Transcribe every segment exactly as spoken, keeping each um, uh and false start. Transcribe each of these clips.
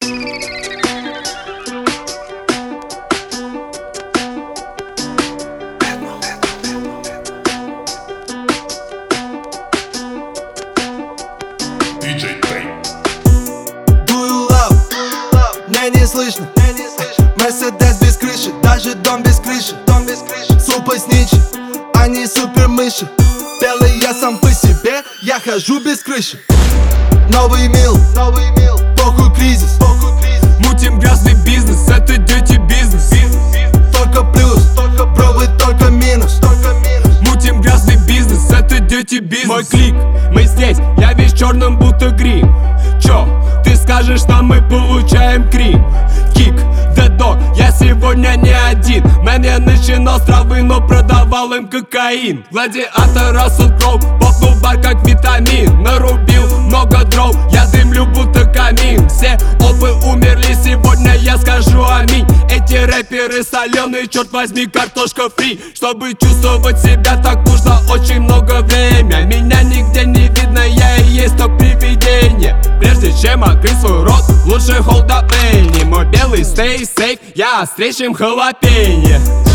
Мне не слышно, Мерседес без крыши, даже дом без крыши, дом без крыши. Супер сничи, они супер мыши. Белый я сам по себе, я хожу без крыши. Новый мил, новый мил, похуй кризис, похуй кризис. Мутим грязный бизнес, это дети бизнес. Только плюс, только пробуй, только минус, только минус. Мутим грязный бизнес, это дети бизнес. Мой клик, мы здесь, я весь черным будто грим. Чё, ты скажешь нам, мы получаем крим. Кик, дедок, я сегодня не один. Мэн, я начинал с травы, но продавал им кокаин. Гладиатор, Рассел Кроу, попнул бар как витамин. Нарубил много дров, я дымлю будто камин. Все опы умерли, сегодня я скажу аминь. Эти рэперы соленые, черт возьми, картошка фри. Чтобы чувствовать себя так нужно очень много время. Меня нигде не видно, я и есть то привидение. Прежде чем открыть свой рот, лучше hold up Энни. Мой белый stay safe, я острее, чем халапенье.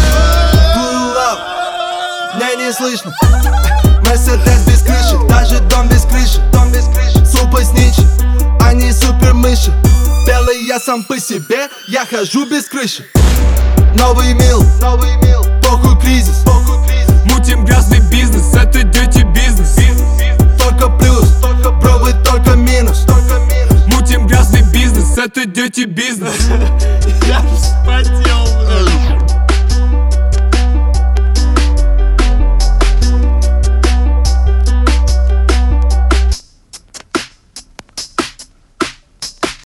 Мне не слышно, Мерседес без крыши, даже дом без крыши, дом без крыши. Супер сничи, они супер мыши. Белый я сам по себе, я хожу без крыши. Новый мил, новый мил, похуй кризис, похуй кризис. Мутим грязный бизнес, это дети бизнес. Только плюс, только пробуй, только минус, только минус. Мутим грязный бизнес, это дети бизнес. Я вспотел.